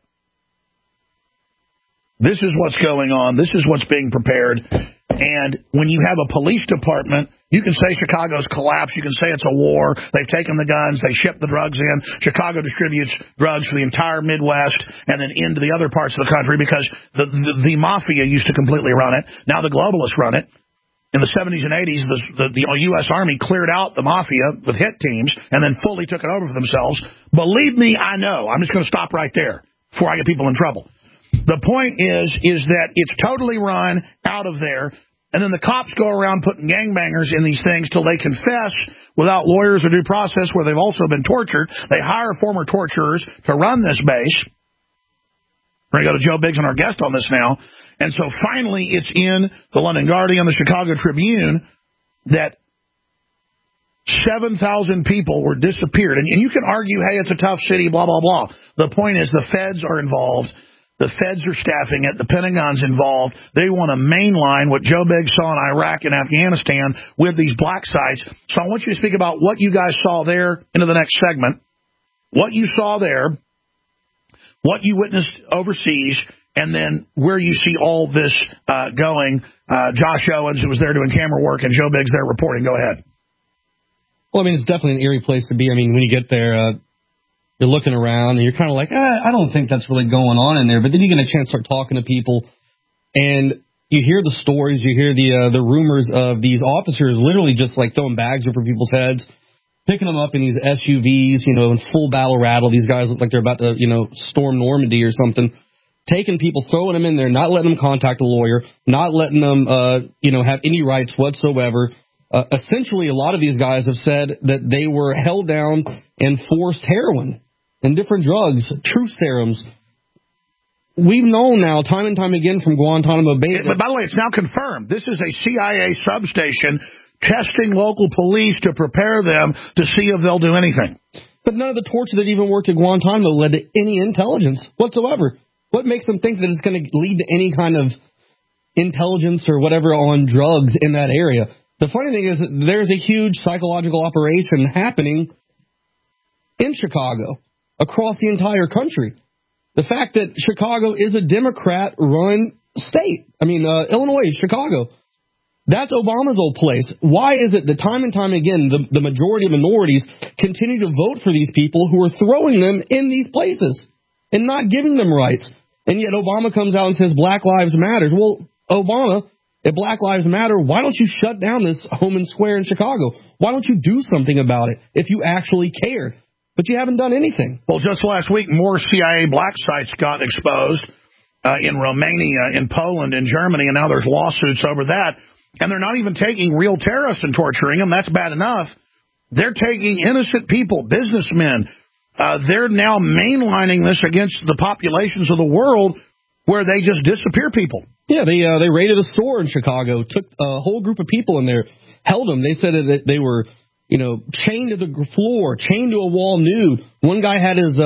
this is what's going on. This is what's being prepared. And when you have a police department, you can say Chicago's collapsed. You can say it's a war. They've taken the guns. They ship the drugs in. Chicago distributes drugs for the entire Midwest and then into the other parts of the country because the mafia used to completely run it. Now the globalists run it. In the 70s and 80s, the U.S. Army cleared out the mafia with hit teams and then fully took it over for themselves. Believe me, I know. I'm just going to stop right there before I get people in trouble. The point is that it's totally run out of there, and then the cops go around putting gangbangers in these things till they confess without lawyers or due process where they've also been tortured. They hire former torturers to run this base. We're going to go to Joe Biggs and our guest on this now. And so finally it's in the London Guardian, the Chicago Tribune, that 7,000 people were disappeared. And you can argue, hey, it's a tough city, blah, blah, blah. The point is the feds are involved. The feds are staffing it. The Pentagon's involved. They want to mainline what Joe Biggs saw in Iraq and Afghanistan with these black sites. So I want you to speak about what you guys saw there into the next segment, what you saw there, what you witnessed overseas, and then where you see all this going. Josh Owens, who was there doing camera work, and Joe Biggs there reporting. Go ahead. Well, I mean, it's definitely an eerie place to be. I mean, when you get there, you're looking around, and you're kind of like, I don't think that's really going on in there. But then you get a chance to start talking to people, and you hear the stories, you hear the rumors of these officers literally just like throwing bags over people's heads, picking them up in these SUVs, you know, in full battle rattle. These guys look like they're about to, you know, storm Normandy or something. Taking people, throwing them in there, not letting them contact a lawyer, not letting them, you know, have any rights whatsoever. Essentially, a lot of these guys have said that they were held down and forced heroin and different drugs, truth serums. We've known now time and time again from Guantanamo Bay. But by the way, it's now confirmed. This is a CIA substation testing local police to prepare them to see if they'll do anything. But none of the torture that even worked at Guantanamo led to any intelligence whatsoever. What makes them think that it's going to lead to any kind of intelligence or whatever on drugs in that area? The funny thing is that there's a huge psychological operation happening in Chicago, across the entire country. The fact that Chicago is a Democrat-run state. I mean, Illinois, Chicago. That's Obama's old place. Why is it that time and time again the majority of minorities continue to vote for these people who are throwing them in these places and not giving them rights? And yet Obama comes out and says Black Lives Matter. Well, Obama, if Black Lives Matter, why don't you shut down this Homan Square in Chicago? Why don't you do something about it if you actually care? But you haven't done anything. Well, just last week, more CIA black sites got exposed in Romania, in Poland, in Germany, and now there's lawsuits over that. And they're not even taking real terrorists and torturing them. That's bad enough. They're taking innocent people, businessmen. They're now mainlining this against the populations of the world where they just disappear people. Yeah, they raided a store in Chicago, took a whole group of people in there, held them. They said that they were, you know, chained to the floor, chained to a wall nude. One guy had his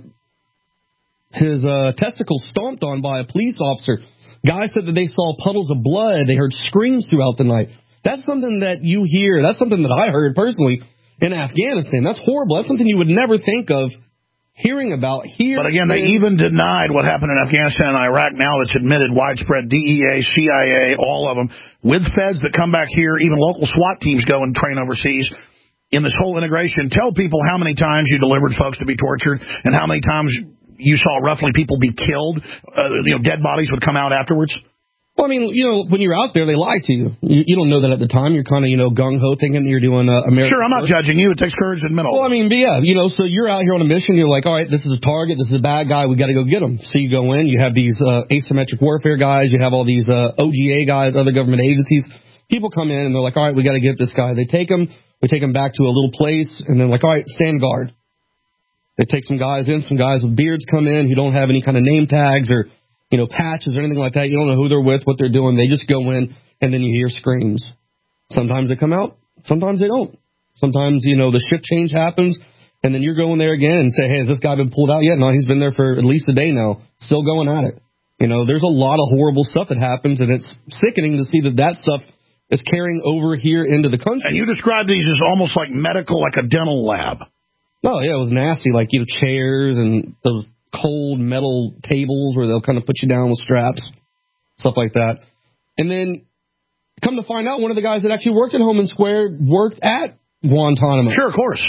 testicles stomped on by a police officer. Guys said that they saw puddles of blood. They heard screams throughout the night. That's something that you hear. That's something that I heard personally in Afghanistan. That's horrible. That's something you would never think of hearing about here. But again, they even denied what happened in Afghanistan and Iraq. Now it's admitted widespread DEA, CIA, all of them, with feds that come back here. Even local SWAT teams go and train overseas. In this whole integration, tell people how many times you delivered folks to be tortured and how many times you saw roughly people be killed. Dead bodies would come out afterwards. Well, I mean, when you're out there, they lie to you. You don't know that at the time. You're kind of, gung-ho thinking you're doing American. Sure, I'm not judging you. It takes courage to admit all. Well, I mean, but yeah, so you're out here on a mission. You're like, all right, this is a target. This is a bad guy. We got to go get him. So you go in. You have these asymmetric warfare guys. You have all these OGA guys, other government agencies. People come in, and they're like, all right, we got to get this guy. They take him. We take him back to a little place, and then like, all right, stand guard. They take some guys in. Some guys with beards come in who don't have any kind of name tags or patches or anything like that. You don't know who they're with, what they're doing. They just go in, and then you hear screams. Sometimes they come out. Sometimes they don't. Sometimes, the shift change happens, and then you're going there again and say, hey, has this guy been pulled out yet? No, he's been there for at least a day now. Still going at it. There's a lot of horrible stuff that happens, and it's sickening to see that stuff is carrying over here into the country. And you described these as almost like medical, like a dental lab. Oh, yeah, it was nasty, like, chairs and those cold metal tables where they'll kind of put you down with straps, stuff like that. And then come to find out, one of the guys that actually worked at Homan Square worked at Guantanamo. Sure, of course.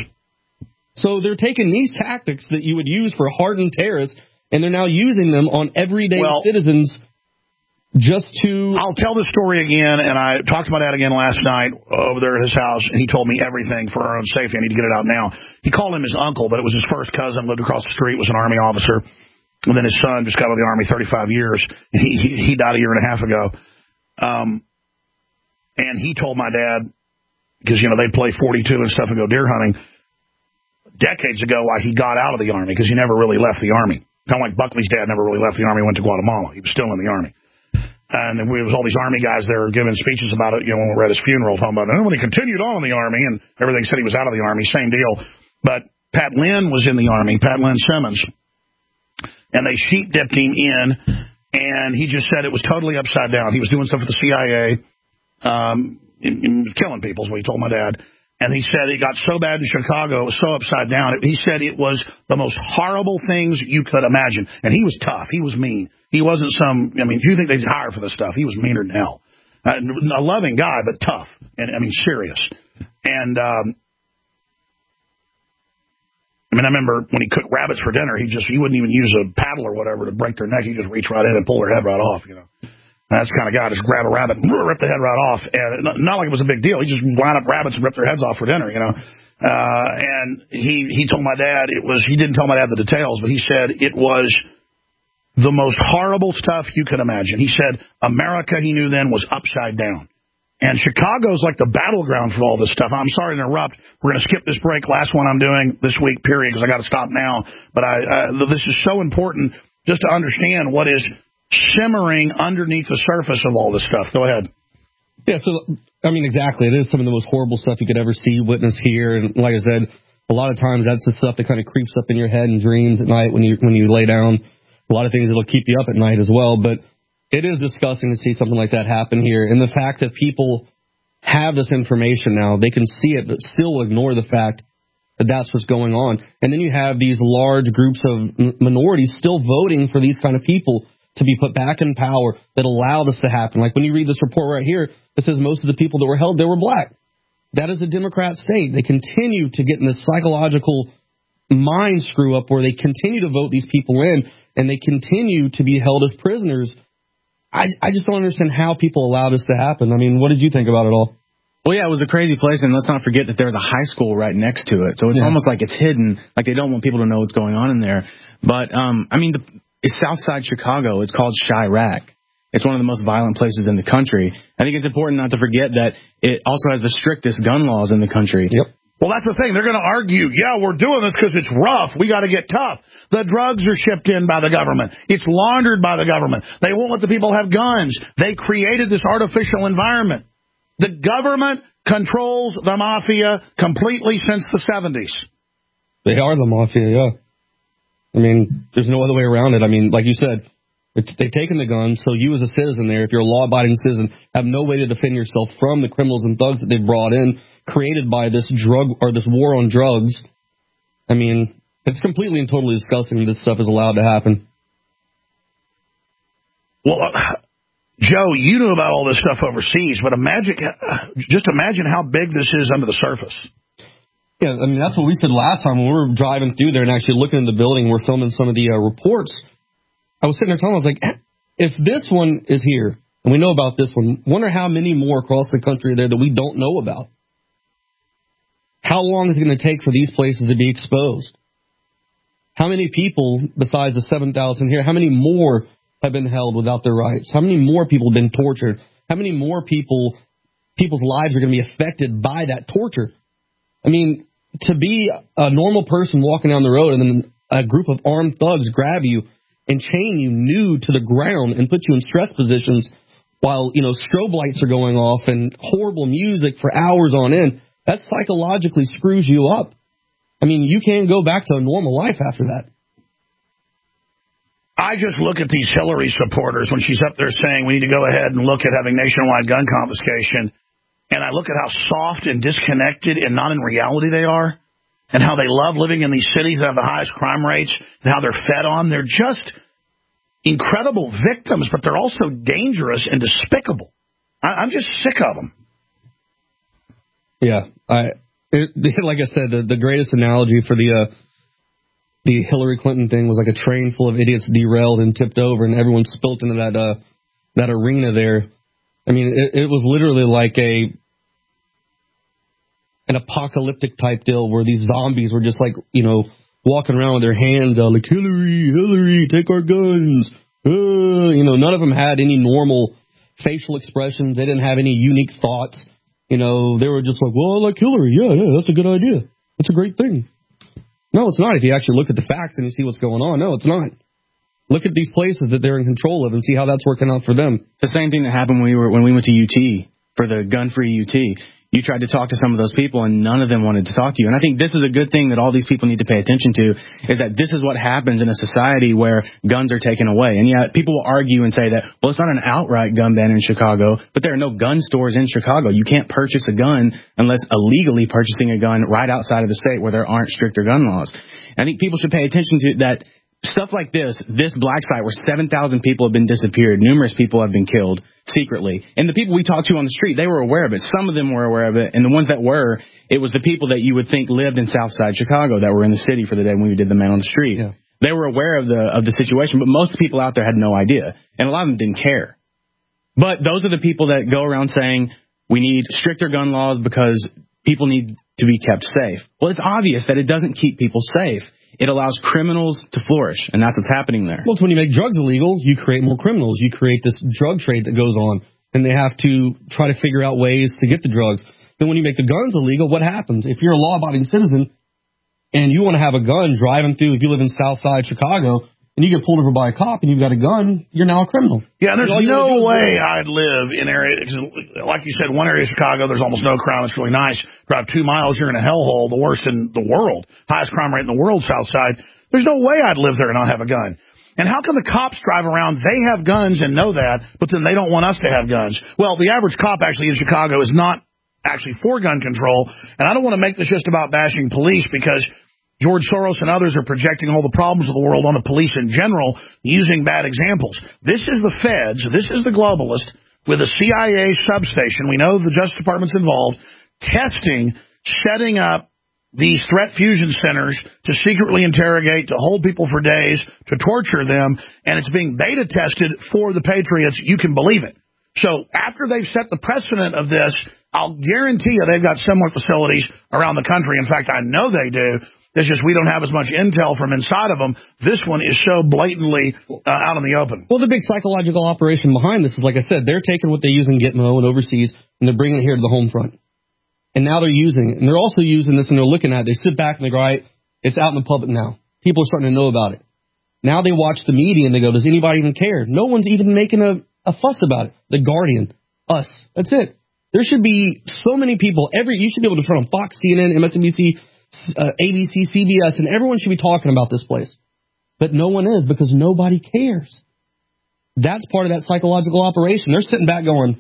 So they're taking these tactics that you would use for hardened terrorists, and they're now using them on everyday citizens just to... I'll tell this story again, and I talked to my dad again last night over there at his house, and he told me everything for our own safety. I need to get it out now. He called him his uncle, but it was his first cousin, lived across the street, was an Army officer, and then his son just got out of the Army 35 years, and he died a year and a half ago. And he told my dad, because, they'd play 42 and stuff and go deer hunting, decades ago why he got out of the Army, because he never really left the Army. Kind of like Buckley's dad never really left the Army, went to Guatemala. He was still in the Army. And there was all these Army guys there giving speeches about it, when we were at his funeral, talking about it. And when he continued on in the Army, and everything said he was out of the Army, same deal. But Pat Lynn was in the Army, Pat Lynn Simmons, and they sheep-dipped him in, and he just said it was totally upside down. He was doing stuff with the CIA, killing people is what he told my dad. And he said it got so bad in Chicago, it was so upside down. He said it was the most horrible things you could imagine. And he was tough. He was mean. He wasn't you think they'd hire for this stuff? He was meaner than hell. A loving guy, but tough. And, serious. And, I remember when he cooked rabbits for dinner, he wouldn't even use a paddle or whatever to break their neck. He'd just reach right in and pull their head right off, That's the kind of guy, just grab a rabbit, rip the head right off. And not like it was a big deal. He just line up rabbits and rip their heads off for dinner, And he told my dad he didn't tell my dad the details, but he said it was the most horrible stuff you could imagine. He said America, he knew then, was upside down. And Chicago's like the battleground for all this stuff. I'm sorry to interrupt. We're going to skip this break. Last one I'm doing this week, period, because I got to stop now. But this is so important just to understand what is simmering underneath the surface of all this stuff. Go ahead. Yeah, so, exactly. It is some of the most horrible stuff you could ever see, witness, hear. And like I said, a lot of times that's the stuff that kind of creeps up in your head and dreams at night when you lay down. A lot of things that'll keep you up at night as well. But it is disgusting to see something like that happen here. And the fact that people have this information now, they can see it, but still ignore the fact that that's what's going on. And then you have these large groups of minorities still voting for these kind of people to be put back in power that allow this to happen. Like when you read this report right here, it says most of the people that were held, they were black. That is a Democrat state. They continue to get in this psychological mind screw up where they continue to vote these people in, and they continue to be held as prisoners. I just don't understand how people allow this to happen. What did you think about it all? Well, yeah, it was a crazy place, and let's not forget that there's a high school right next to it. So it's almost like it's hidden, like they don't want people to know what's going on in there. But, it's Southside Chicago. It's called Chirac. It's one of the most violent places in the country. I think it's important not to forget that it also has the strictest gun laws in the country. Yep. Well, that's the thing. They're going to argue, we're doing this because it's rough. We got to get tough. The drugs are shipped in by the government. It's laundered by the government. They won't let the people have guns. They created this artificial environment. The government controls the mafia completely since the 70s. They are the mafia, yeah. There's no other way around it. Like you said, they've taken the guns, so you as a citizen there, if you're a law-abiding citizen, have no way to defend yourself from the criminals and thugs that they've brought in, created by this drug or this war on drugs. It's completely and totally disgusting this stuff is allowed to happen. Well, Joe, you knew about all this stuff overseas, but just imagine how big this is under the surface. Yeah, that's what we said last time when we were driving through there and actually looking in the building. We're filming some of the reports. I was sitting there telling, I was like, if this one is here, and we know about this one, wonder how many more across the country are there that we don't know about. How long is it going to take for these places to be exposed? How many people, besides the 7,000 here, how many more have been held without their rights? How many more people have been tortured? How many more people's lives are going to be affected by that torture? To be a normal person walking down the road and then a group of armed thugs grab you and chain you nude to the ground and put you in stress positions while, strobe lights are going off and horrible music for hours on end, that psychologically screws you up. You can't go back to a normal life after that. I just look at these Hillary supporters when she's up there saying we need to go ahead and look at having nationwide gun confiscation. And I look at how soft and disconnected and not in reality they are, and how they love living in these cities that have the highest crime rates, and how they're fed on. They're just incredible victims, but they're also dangerous and despicable. I'm just sick of them. Yeah, like I said, the greatest analogy for the Hillary Clinton thing was like a train full of idiots derailed and tipped over, and everyone spilt into that arena there. It was literally like an apocalyptic type deal where these zombies were just walking around with their hands out like, Hillary, take our guns. None of them had any normal facial expressions. They didn't have any unique thoughts. They were just like, well, I like Hillary. Yeah, that's a good idea. That's a great thing. No, it's not. If you actually look at the facts and you see what's going on, no, it's not. Look at these places that they're in control of and see how that's working out for them. The same thing that happened when we went to UT. for the gun-free UT. You tried to talk to some of those people, and none of them wanted to talk to you. And I think this is a good thing that all these people need to pay attention to, is that this is what happens in a society where guns are taken away. And yet people will argue and say that, well, it's not an outright gun ban in Chicago, but there are no gun stores in Chicago. You can't purchase a gun unless illegally purchasing a gun right outside of the state where there aren't stricter gun laws. I think people should pay attention to that. Stuff like this black site where 7,000 people have been disappeared, numerous people have been killed secretly. And the people we talked to on the street, they were aware of it. Some of them were aware of it. And the ones that were, it was the people that you would think lived in Southside Chicago that were in the city for the day when we did the Man on the Street. Yeah. They were aware of the situation, but most people out there had no idea. And a lot of them didn't care. But those are the people that go around saying we need stricter gun laws because people need to be kept safe. Well, it's obvious that it doesn't keep people safe. It allows criminals to flourish, and that's what's happening there. Well, it's when you make drugs illegal, you create more criminals. You create this drug trade that goes on, and they have to try to figure out ways to get the drugs. Then when you make the guns illegal, what happens? If you're a law-abiding citizen and you want to have a gun driving through, if you live in Southside Chicago, and you get pulled over by a cop and you've got a gun, you're now a criminal. Yeah, and there's no way I'd live in areas, like you said, one area of Chicago, there's almost no crime. It's really nice. Drive 2 miles, you're in a hellhole, the worst in the world. Highest crime rate in the world, South Side. There's no way I'd live there and not have a gun. And how can the cops drive around, they have guns and know that, but then they don't want us to have guns? Well, the average cop actually in Chicago is not actually for gun control, and I don't want to make this just about bashing police because George Soros and others are projecting all the problems of the world on the police in general using bad examples. This is the feds, this is the globalist with a CIA substation. We know the Justice Department's involved, testing, setting up these threat fusion centers to secretly interrogate, to hold people for days, to torture them, and it's being beta tested for the Patriots. You can believe it. So after they've set the precedent of this, I'll guarantee you they've got similar facilities around the country. In fact, I know they do. It's just we don't have as much intel from inside of them. This one is so blatantly out in the open. Well, the big psychological operation behind this is, like I said, they're taking what they use in Gitmo and overseas, and they're bringing it here to the home front. And now they're using it. And they're also using this, and they're looking at it. They sit back and they go, all right, it's out in the public now. People are starting to know about it. Now they watch the media, and they go, does anybody even care? No one's even making a fuss about it. The Guardian, us. That's it. There should be so many people. You should be able to turn on Fox, CNN, MSNBC, ABC, CBS, and everyone should be talking about this place. But no one is because nobody cares. That's part of that psychological operation. They're sitting back going,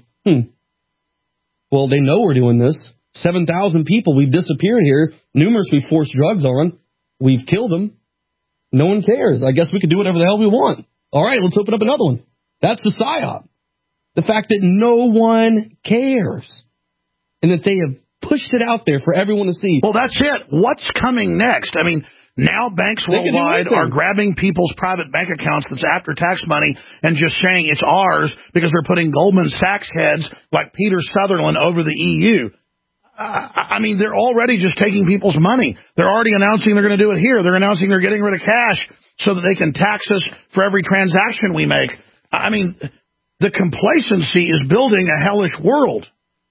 well, they know we're doing this. 7,000 people, we've disappeared here. Numerous we've forced drugs on. We've killed them. No one cares. I guess we can do whatever the hell we want. All right, let's open up another one. That's the PSYOP. The fact that no one cares. And that they have pushed it out there for everyone to see. Well, that's it. What's coming next? I mean, now banks worldwide are grabbing people's private bank accounts that's after-tax money and just saying it's ours because they're putting Goldman Sachs heads like Peter Sutherland over the EU. I mean, they're already just taking people's money. They're already announcing they're going to do it here. They're announcing they're getting rid of cash so that they can tax us for every transaction we make. I mean, the complacency is building a hellish world.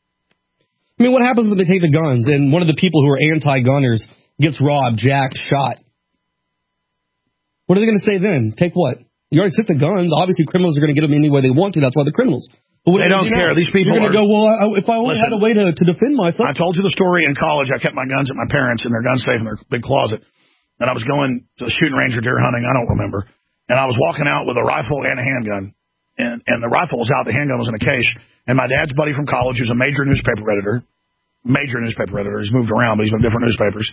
I mean, what happens when they take the guns and one of the people who are anti-gunners gets robbed, jacked, shot? What are they going to say then? Take what? You already took the guns. Obviously, criminals are going to get them any way they want to. That's why they're criminals. But they don't care. These people are going to go, well, if I only had a way to defend myself. I told you the story in college. I kept my guns at my parents' in their gun safe in their big closet. And I was going to the shooting range or deer hunting. I don't remember. And I was walking out with a rifle and a handgun. And the rifle was out. The handgun was in a case. And my dad's buddy from college, who's a major newspaper editor, he's moved around, but he's been different newspapers,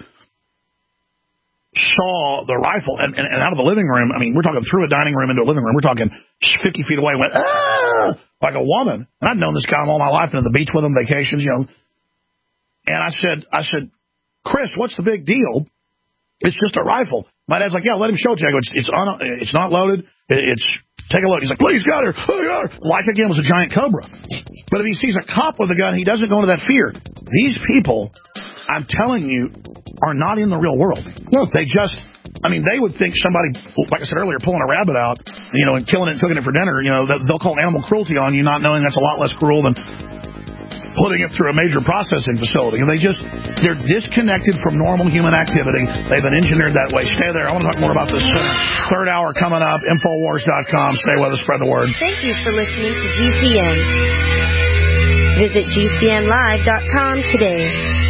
saw the rifle and out of the living room. I mean, we're talking through a dining room into a living room. We're talking 50 feet away, went, like a woman. And I'd known this guy all my life, been to the beach with him, vacations, you know. And I said, Chris, what's the big deal? It's just a rifle. My dad's like, yeah, let him show it to you. I go, it's not loaded. Take a look. He's like, look, he's got her. Like, again, was a giant cobra. But if he sees a cop with a gun, he doesn't go into that fear. These people, I'm telling you, are not in the real world. No. They just, I mean, they would think somebody, like I said earlier, pulling a rabbit out, you know, and killing it and cooking it for dinner, you know, they'll call animal cruelty on you, not knowing that's a lot less cruel than putting it through a major processing facility. And they're disconnected from normal human activity. They've been engineered that way. Stay there. I want to talk more about this third hour coming up. Infowars.com. Stay with us. Spread the word. Thank you for listening to GCN. Visit GCNlive.com today.